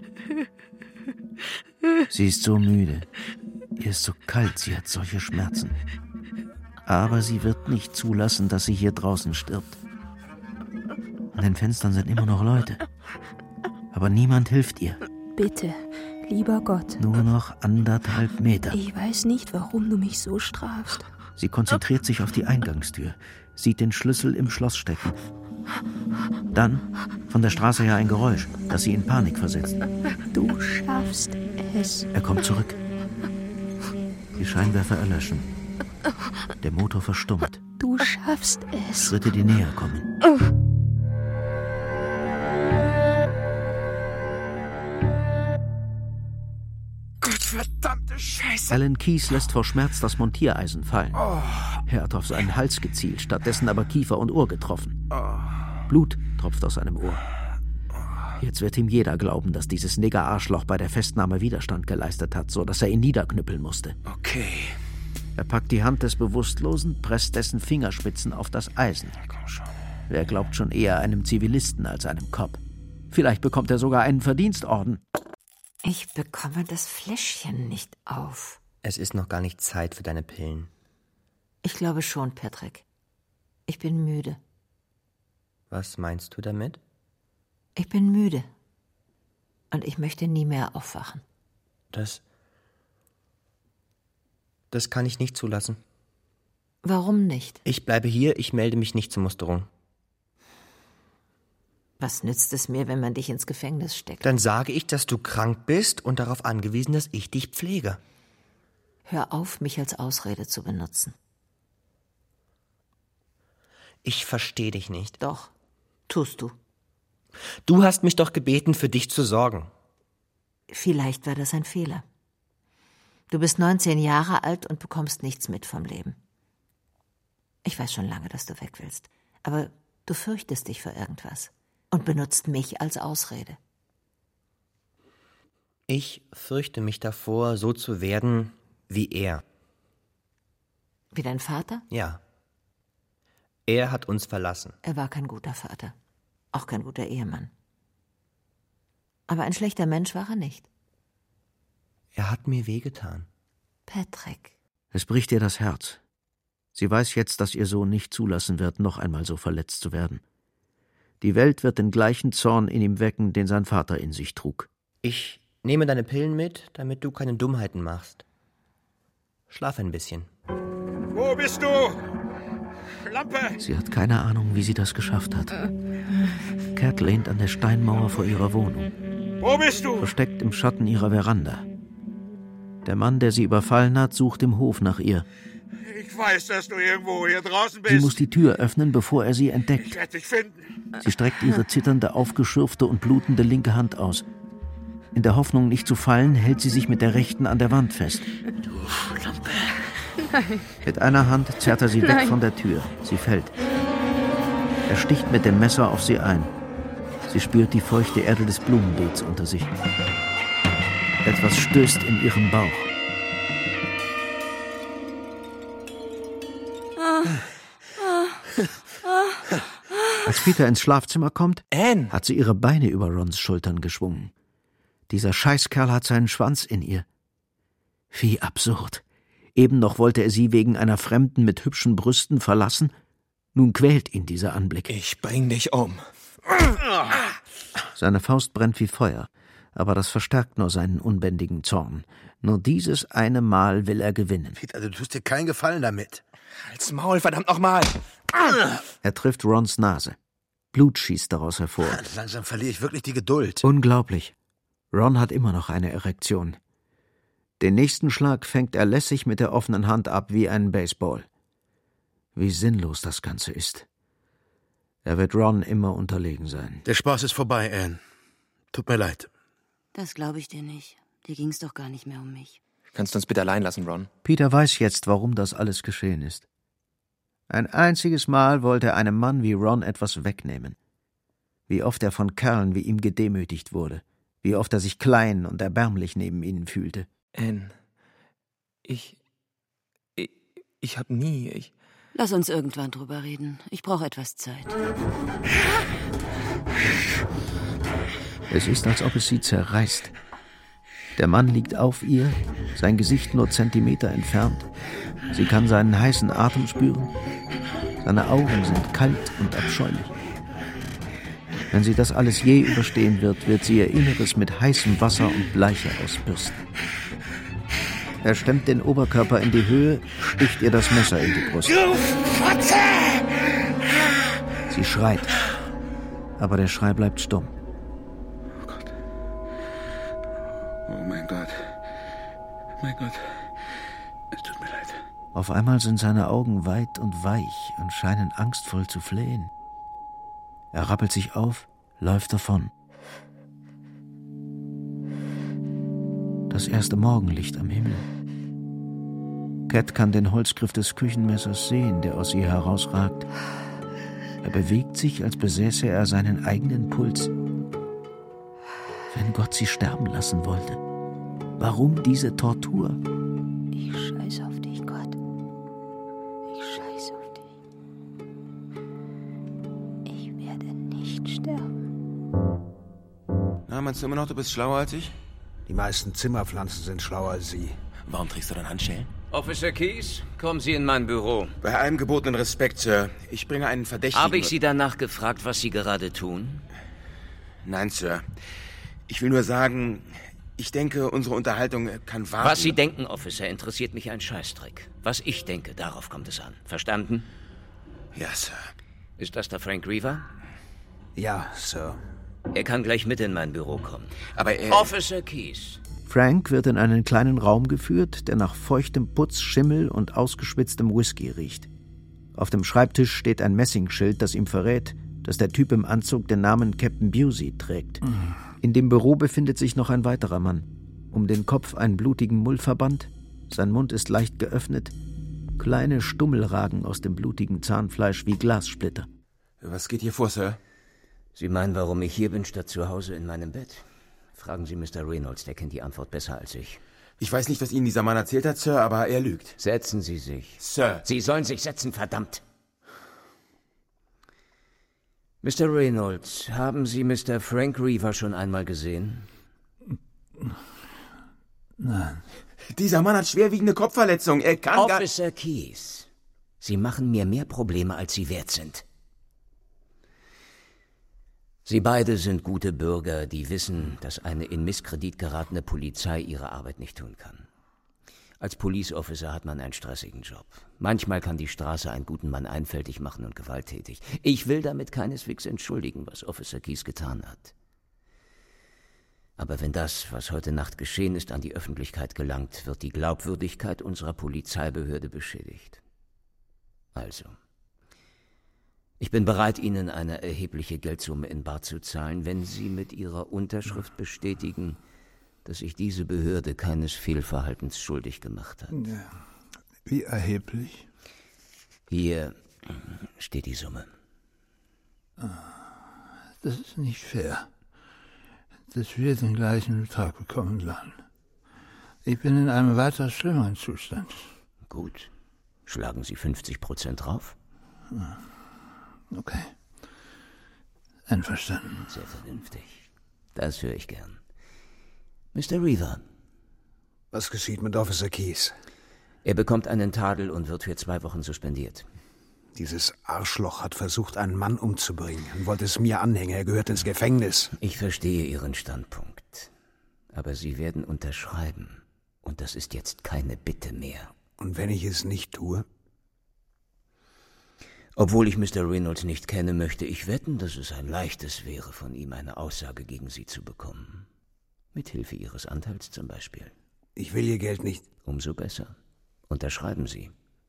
Sie ist so müde. Ihr ist so kalt, sie hat solche Schmerzen. Aber sie wird nicht zulassen, dass sie hier draußen stirbt. An den Fenstern sind immer noch Leute. Aber niemand hilft ihr. Bitte, lieber Gott. Nur noch 1,5 Meter. Ich weiß nicht, warum du mich so strafst. Sie konzentriert sich auf die Eingangstür, sieht den Schlüssel im Schloss stecken. Dann von der Straße her ein Geräusch, das sie in Panik versetzt. Du schaffst es. Er kommt zurück. Die Scheinwerfer erlöschen. Der Motor verstummt. Du schaffst es. Schritte, die näher kommen. Gottverdammte Scheiße. Alan Keyes lässt vor Schmerz das Montiereisen fallen. Er hat auf seinen Hals gezielt, stattdessen aber Kiefer und Ohr getroffen. Blut tropft aus seinem Ohr. Jetzt wird ihm jeder glauben, dass dieses Nigger-Arschloch bei der Festnahme Widerstand geleistet hat, so dass er ihn niederknüppeln musste. Okay. Er packt die Hand des Bewusstlosen, presst dessen Fingerspitzen auf das Eisen. Komm schon. Wer glaubt schon eher einem Zivilisten als einem Cop? Vielleicht bekommt er sogar einen Verdienstorden. Ich bekomme das Fläschchen nicht auf. Es ist noch gar nicht Zeit für deine Pillen. Ich glaube schon, Patrick. Ich bin müde. Was meinst du damit? Ich bin müde. Und ich möchte nie mehr aufwachen. Das kann ich nicht zulassen. Warum nicht? Ich bleibe hier, ich melde mich nicht zur Musterung. Was nützt es mir, wenn man dich ins Gefängnis steckt? Dann sage ich, dass du krank bist und darauf angewiesen, dass ich dich pflege. Hör auf, mich als Ausrede zu benutzen. Ich verstehe dich nicht. Doch, tust du. Du hast mich doch gebeten, für dich zu sorgen. Vielleicht war das ein Fehler. Du bist 19 Jahre alt und bekommst nichts mit vom Leben. Ich weiß schon lange, dass du weg willst. Aber du fürchtest dich vor irgendwas und benutzt mich als Ausrede. Ich fürchte mich davor, so zu werden wie er. Wie dein Vater? Ja. Er hat uns verlassen. Er war kein guter Vater. Auch kein guter Ehemann. Aber ein schlechter Mensch war er nicht. Er hat mir wehgetan. Patrick. Es bricht ihr das Herz. Sie weiß jetzt, dass ihr Sohn nicht zulassen wird, noch einmal so verletzt zu werden. Die Welt wird den gleichen Zorn in ihm wecken, den sein Vater in sich trug. Ich nehme deine Pillen mit, damit du keine Dummheiten machst. Schlaf ein bisschen. Wo bist du? Schlampe! Sie hat keine Ahnung, wie sie das geschafft hat. Cat lehnt an der Steinmauer vor ihrer Wohnung. Wo bist du? Versteckt im Schatten ihrer Veranda. Der Mann, der sie überfallen hat, sucht im Hof nach ihr. Ich weiß, dass du irgendwo hier draußen bist. Sie muss die Tür öffnen, bevor er sie entdeckt. Ich werde dich finden. Sie streckt ihre zitternde, aufgeschürfte und blutende linke Hand aus. In der Hoffnung, nicht zu fallen, hält sie sich mit der rechten an der Wand fest. Du Schlampe. Nein. Mit einer Hand zerrt er sie weg von der Tür. Sie fällt. Er sticht mit dem Messer auf sie ein. Sie spürt die feuchte Erde des Blumenbeets unter sich. Etwas stößt in ihrem Bauch. Als Peter ins Schlafzimmer kommt, hat sie ihre Beine über Rons Schultern geschwungen. Dieser Scheißkerl hat seinen Schwanz in ihr. Wie absurd. Eben noch wollte er sie wegen einer Fremden mit hübschen Brüsten verlassen. Nun quält ihn dieser Anblick. Ich bring dich um. Seine Faust brennt wie Feuer, aber das verstärkt nur seinen unbändigen Zorn. Nur dieses eine Mal will er gewinnen. Peter, du tust dir keinen Gefallen damit. Halt's Maul, verdammt nochmal! Er trifft Rons Nase. Blut schießt daraus hervor. Langsam verliere ich wirklich die Geduld. Unglaublich. Ron hat immer noch eine Erektion. Den nächsten Schlag fängt er lässig mit der offenen Hand ab wie einen Baseball. Wie sinnlos das Ganze ist. Er wird Ron immer unterlegen sein. Der Spaß ist vorbei, Anne. Tut mir leid. Das glaube ich dir nicht. Dir ging's doch gar nicht mehr um mich. Kannst du uns bitte allein lassen, Ron? Peter weiß jetzt, warum das alles geschehen ist. Ein einziges Mal wollte er einem Mann wie Ron etwas wegnehmen. Wie oft er von Kerlen wie ihm gedemütigt wurde. Wie oft er sich klein und erbärmlich neben ihnen fühlte. Anne, ich hab nie... Lass uns irgendwann drüber reden. Ich brauche etwas Zeit. Es ist, als ob es sie zerreißt. Der Mann liegt auf ihr, sein Gesicht nur Zentimeter entfernt. Sie kann seinen heißen Atem spüren. Seine Augen sind kalt und abscheulich. Wenn sie das alles je überstehen wird sie ihr Inneres mit heißem Wasser und Bleiche ausbürsten. Er stemmt den Oberkörper in die Höhe, sticht ihr das Messer in die Brust. Du Fotze! Sie schreit, aber der Schrei bleibt stumm. Oh Gott. Oh mein Gott. Mein Gott. Es tut mir leid. Auf einmal sind seine Augen weit und weich und scheinen angstvoll zu flehen. Er rappelt sich auf, läuft davon. Das erste Morgenlicht am Himmel. Cat kann den Holzgriff des Küchenmessers sehen, der aus ihr herausragt. Er bewegt sich, als besäße er seinen eigenen Puls. Wenn Gott sie sterben lassen wollte, warum diese Tortur? Ich scheiße auf dich, Gott. Ich scheiße auf dich. Ich werde nicht sterben. Na, meinst du immer noch, du bist schlauer als ich? Die meisten Zimmerpflanzen sind schlauer als Sie. Warum trägst du dann Handschellen? Officer Keyes, kommen Sie in mein Büro. Bei allem gebotenen Respekt, Sir. Ich bringe einen Verdächtigen... Habe ich Sie danach gefragt, was Sie gerade tun? Nein, Sir. Ich will nur sagen, ich denke, unsere Unterhaltung kann warten. Was Sie denken, Officer, interessiert mich ein Scheißdreck. Was ich denke, darauf kommt es an. Verstanden? Ja, Sir. Ist das der Frank Reaver? Ja, Sir. Er kann gleich mit in mein Büro kommen. Aber er... Officer Keyes. Frank wird in einen kleinen Raum geführt, der nach feuchtem Putz, Schimmel und ausgeschwitztem Whisky riecht. Auf dem Schreibtisch steht ein Messingschild, das ihm verrät, dass der Typ im Anzug den Namen Captain Busey trägt. In dem Büro befindet sich noch ein weiterer Mann. Um den Kopf einen blutigen Mullverband, Sein Mund ist leicht geöffnet. Kleine Stummel ragen aus dem blutigen Zahnfleisch wie Glassplitter. Was geht hier vor, Sir? Sie meinen, warum ich hier bin, statt zu Hause in meinem Bett? Fragen Sie Mr. Reynolds, der kennt die Antwort besser als ich. Ich weiß nicht, was Ihnen dieser Mann erzählt hat, Sir, aber er lügt. Setzen Sie sich. Sir. Sie sollen sich setzen, verdammt. Mr. Reynolds, haben Sie Mr. Frank Reaver schon einmal gesehen? Nein. Dieser Mann hat schwerwiegende Kopfverletzungen. Er kann Officer Keyes, Sie machen mir mehr Probleme, als Sie wert sind. Sie beide sind gute Bürger, die wissen, dass eine in Misskredit geratene Polizei ihre Arbeit nicht tun kann. Als Police Officer hat man einen stressigen Job. Manchmal kann die Straße einen guten Mann einfältig machen und gewalttätig. Ich will damit keineswegs entschuldigen, was Officer Keyes getan hat. Aber wenn das, was heute Nacht geschehen ist, an die Öffentlichkeit gelangt, wird die Glaubwürdigkeit unserer Polizeibehörde beschädigt. Also, ich bin bereit, Ihnen eine erhebliche Geldsumme in bar zu zahlen, wenn Sie mit Ihrer Unterschrift bestätigen, dass sich diese Behörde keines Fehlverhaltens schuldig gemacht hat. Ja. Wie erheblich? Hier steht die Summe. Das ist nicht fair, dass wir den gleichen Betrag bekommen sollen. Ich bin in einem weiter schlimmeren Zustand. Gut. Schlagen Sie 50% drauf? Okay. Einverstanden. Sehr vernünftig. Das höre ich gern. Mr. Reaver. Was geschieht mit Officer Keyes? Er bekommt einen Tadel und wird für 2 Wochen suspendiert. Dieses Arschloch hat versucht, einen Mann umzubringen und wollte es mir anhängen. Er gehört ins Gefängnis. Ich verstehe Ihren Standpunkt. Aber Sie werden unterschreiben. Und das ist jetzt keine Bitte mehr. Und wenn ich es nicht tue? Obwohl ich Mr. Reynolds nicht kenne, möchte ich wetten, dass es ein leichtes wäre, von ihm eine Aussage gegen Sie zu bekommen. Mithilfe Ihres Anteils zum Beispiel. Ich will Ihr Geld nicht. Umso besser. Unterschreiben Sie.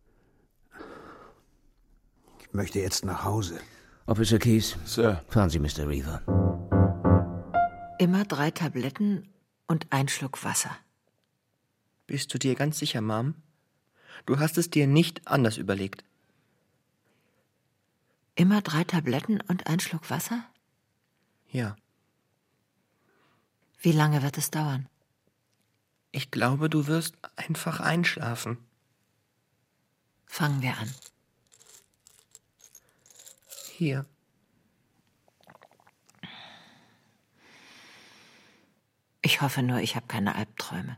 Ich möchte jetzt nach Hause. Officer Keyes. Sir. Fahren Sie, Mr. Reaver. Immer 3 Tabletten und ein Schluck Wasser. Bist du dir ganz sicher, Mom? Du hast es dir nicht anders überlegt. Immer 3 Tabletten und ein Schluck Wasser? Ja. Wie lange wird es dauern? Ich glaube, du wirst einfach einschlafen. Fangen wir an. Hier. Ich hoffe nur, ich habe keine Albträume.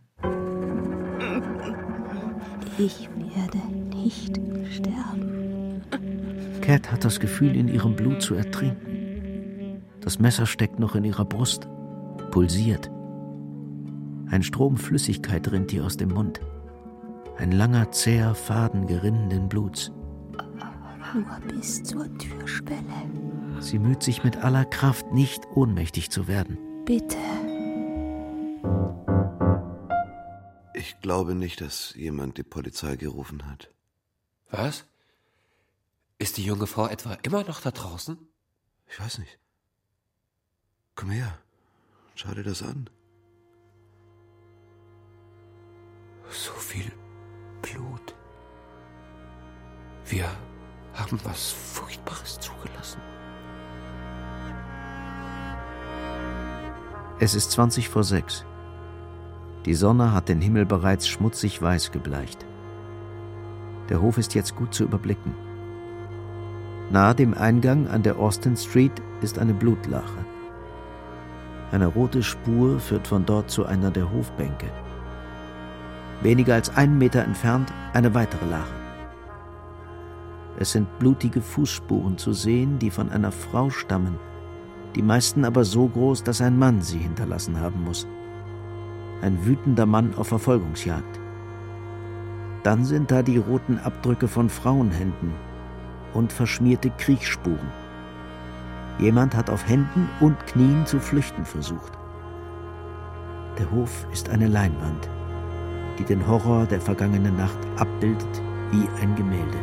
Ich werde nicht sterben. Cat hat das Gefühl, in ihrem Blut zu ertrinken. Das Messer steckt noch in ihrer Brust, pulsiert. Ein Strom Flüssigkeit rinnt ihr aus dem Mund. Ein langer, zäher Faden gerinnenden Bluts. Nur bis zur Türschwelle. Sie müht sich mit aller Kraft, nicht ohnmächtig zu werden. Bitte. Ich glaube nicht, dass jemand die Polizei gerufen hat. Was? Ist die junge Frau etwa immer noch da draußen? Ich weiß nicht. Komm her. Schau dir das an. So viel Blut. Wir haben was Furchtbares zugelassen. Es ist 5:20. Die Sonne hat den Himmel bereits schmutzig weiß gebleicht. Der Hof ist jetzt gut zu überblicken. Nahe dem Eingang an der Austin Street ist eine Blutlache. Eine rote Spur führt von dort zu einer der Hofbänke. Weniger als 1 Meter entfernt eine weitere Lache. Es sind blutige Fußspuren zu sehen, die von einer Frau stammen, die meisten aber so groß, dass ein Mann sie hinterlassen haben muss. Ein wütender Mann auf Verfolgungsjagd. Dann sind da die roten Abdrücke von Frauenhänden und verschmierte Kriegsspuren. Jemand hat auf Händen und Knien zu flüchten versucht. Der Hof ist eine Leinwand, die den Horror der vergangenen Nacht abbildet wie ein Gemälde.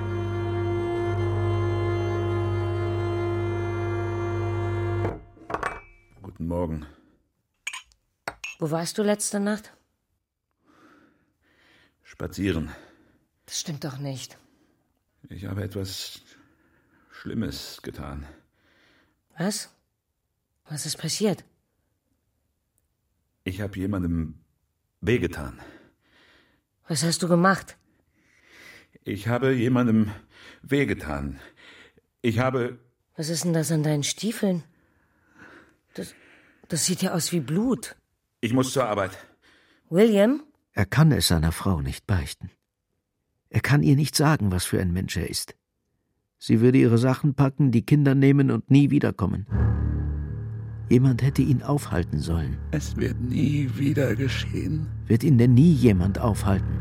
Guten Morgen. Wo warst du letzte Nacht? Spazieren. Das stimmt doch nicht. Ich habe etwas Schlimmes getan. Was? Was ist passiert? Ich habe jemandem wehgetan. Was hast du gemacht? Ich habe jemandem wehgetan. Ich habe... Was ist denn das an deinen Stiefeln? Das sieht ja aus wie Blut. Ich muss zur Arbeit. William? Er kann es seiner Frau nicht beichten. Er kann ihr nicht sagen, was für ein Mensch er ist. Sie würde ihre Sachen packen, die Kinder nehmen und nie wiederkommen. Jemand hätte ihn aufhalten sollen. Es wird nie wieder geschehen. Wird ihn denn nie jemand aufhalten?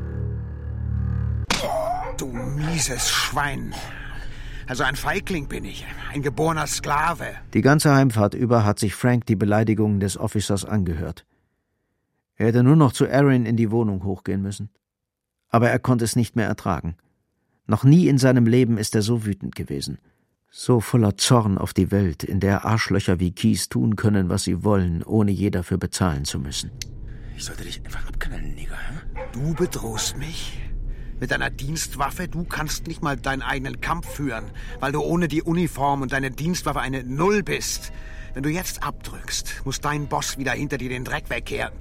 Du mieses Schwein. Also ein Feigling bin ich, ein geborener Sklave. Die ganze Heimfahrt über hat sich Frank die Beleidigungen des Officers angehört. Er hätte nur noch zu Erin in die Wohnung hochgehen müssen. Aber er konnte es nicht mehr ertragen. Noch nie in seinem Leben ist er so wütend gewesen. So voller Zorn auf die Welt, in der Arschlöcher wie Keys tun können, was sie wollen, ohne je dafür bezahlen zu müssen. Ich sollte dich einfach abknallen, Nigger. Du bedrohst mich? Mit deiner Dienstwaffe? Du kannst nicht mal deinen eigenen Kampf führen, weil du ohne die Uniform und deine Dienstwaffe eine Null bist. Wenn du jetzt abdrückst, muss dein Boss wieder hinter dir den Dreck wegkehren.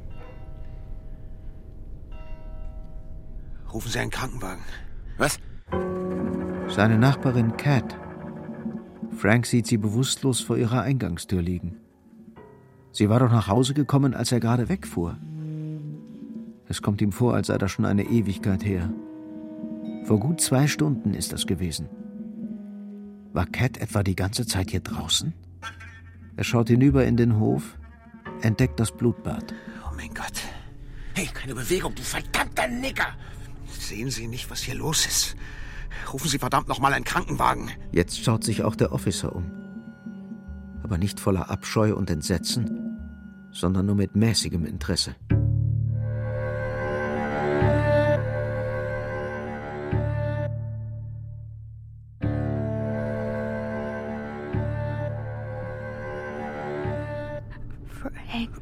Rufen Sie einen Krankenwagen. Was? Seine Nachbarin Cat. Frank sieht sie bewusstlos vor ihrer Eingangstür liegen. Sie war doch nach Hause gekommen, als er gerade wegfuhr. Es kommt ihm vor, als sei das schon eine Ewigkeit her. Vor gut 2 Stunden ist das gewesen. War Cat etwa die ganze Zeit hier draußen? Er schaut hinüber in den Hof, entdeckt das Blutbad. Oh mein Gott. Hey, keine Bewegung, du verdammter Nigger! Sehen Sie nicht, was hier los ist? Rufen Sie verdammt noch mal einen Krankenwagen. Jetzt schaut sich auch der Officer um. Aber nicht voller Abscheu und Entsetzen, sondern nur mit mäßigem Interesse. Frank.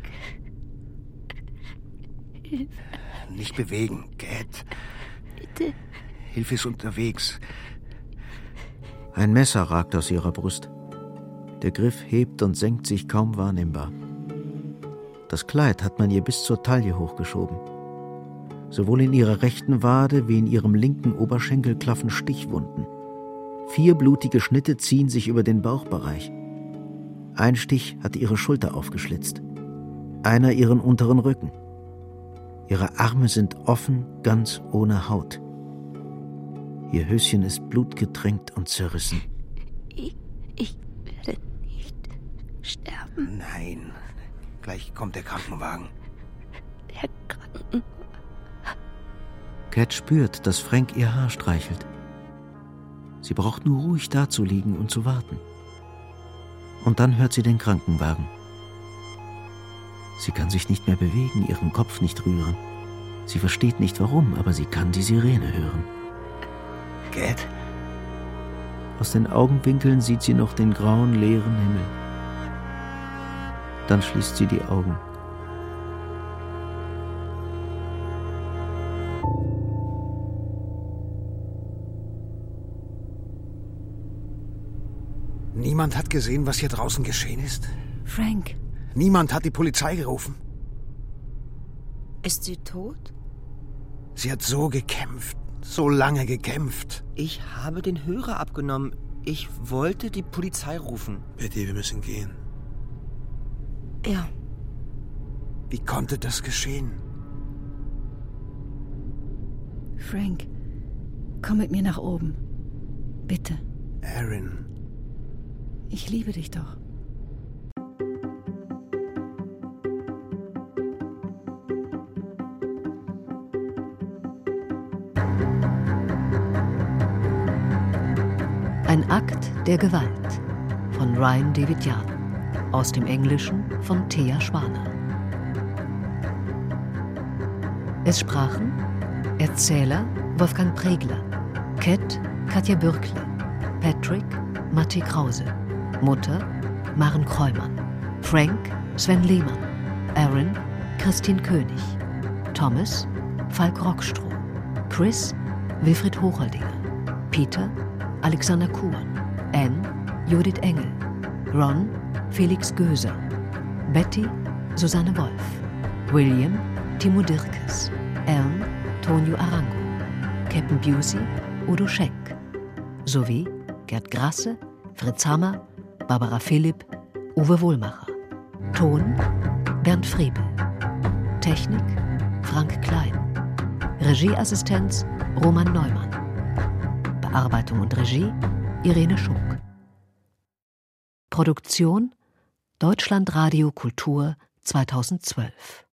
Hilfe. Nicht bewegen, Cat. Bitte. Hilfe ist unterwegs. Ein Messer ragt aus ihrer Brust. Der Griff hebt und senkt sich kaum wahrnehmbar. Das Kleid hat man ihr bis zur Taille hochgeschoben. Sowohl in ihrer rechten Wade wie in ihrem linken Oberschenkel klaffen Stichwunden. 4 blutige Schnitte ziehen sich über den Bauchbereich. Ein Stich hat ihre Schulter aufgeschlitzt. Einer ihren unteren Rücken. Ihre Arme sind offen, ganz ohne Haut. Ihr Höschen ist blutgetränkt und zerrissen. Ich werde nicht sterben. Nein, gleich kommt der Krankenwagen. Der Krankenwagen. Cat spürt, dass Frank ihr Haar streichelt. Sie braucht nur ruhig dazuliegen und zu warten. Und dann hört sie den Krankenwagen. Sie kann sich nicht mehr bewegen, ihren Kopf nicht rühren. Sie versteht nicht warum, aber sie kann die Sirene hören. Cat? Aus den Augenwinkeln sieht sie noch den grauen, leeren Himmel. Dann schließt sie die Augen. Niemand hat gesehen, was hier draußen geschehen ist? Frank. Niemand hat die Polizei gerufen? Ist sie tot? Sie hat so gekämpft, so lange gekämpft. Ich habe den Hörer abgenommen. Ich wollte die Polizei rufen. Betty, wir müssen gehen. Ja. Wie konnte das geschehen? Frank, komm mit mir nach oben. Bitte. Erin. Ich liebe dich doch. Ein Akt der Gewalt von Ryan David Young. Aus dem Englischen von Thea Schwaner. Es sprachen Erzähler Wolfgang Pregler, Cat Katja Bürkle, Patrick Matti Krause, Mutter Maren Kreumann, Frank Sven Lehmann, Erin Christine König, Thomas Falk Rockstroh, Chris Wilfried Hocholdinger, Peter Alexander Kuhn, Anne Judith Engel, Ron Felix Göser, Betty Susanne Wolf, William Timo Dirkes, Elm Tonio Arango, Captain Busey Udo Scheck, sowie Gerd Grasse, Fritz Hammer, Barbara Philipp, Uwe Wohlmacher. Ton Bernd Friebel. Technik Frank Klein. Regieassistenz Roman Neumann. Bearbeitung und Regie Irene Schunk. Produktion Deutschlandradio Kultur 2012.